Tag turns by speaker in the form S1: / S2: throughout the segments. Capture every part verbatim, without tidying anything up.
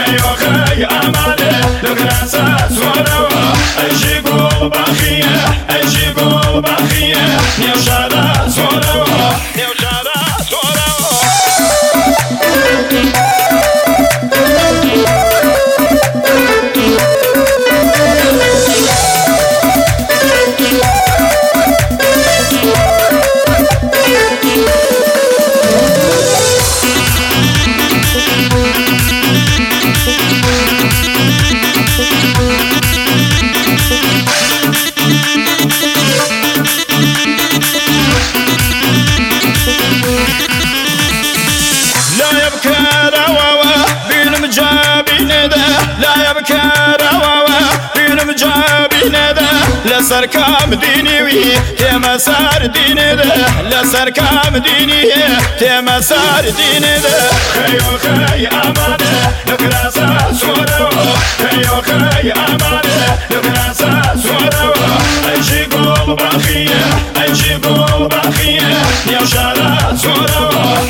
S1: خيو خي أمانة لقراسة سوروا أجي قول بخية أجي قول بخية نيوشارة سوروا نيوشارة سوروا لا يبكى رواوة بينم جابين ذا لسركام ديني وي تمسار دين ذا لسركام ديني تمسار دين ذا خيو خي أمانة لقراسة سوروا خيو خي أمانة لقراسة سوروا أجي قول بخية أجي قول بخية نيوشارة سوروا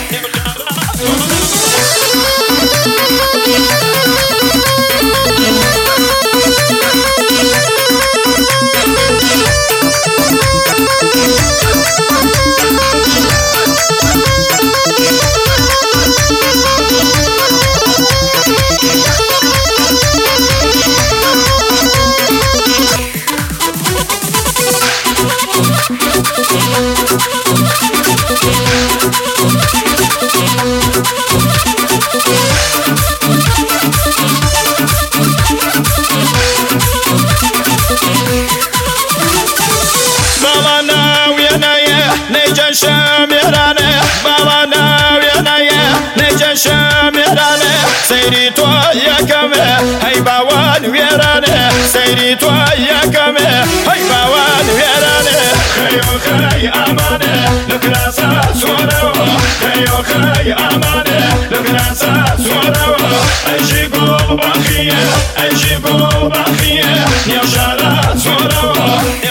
S1: شامرانه بابا ناوينايه نجا شامرانه سيري تو يكمه هي باوان ويرانه سيري تو يكمه هي باوان ويرانه خيو خي أمانة لقراسة سوروا خيو خي أمانة لقراسة سوروا أجي قول بخية أجي قول بخية نيوشارة سوروا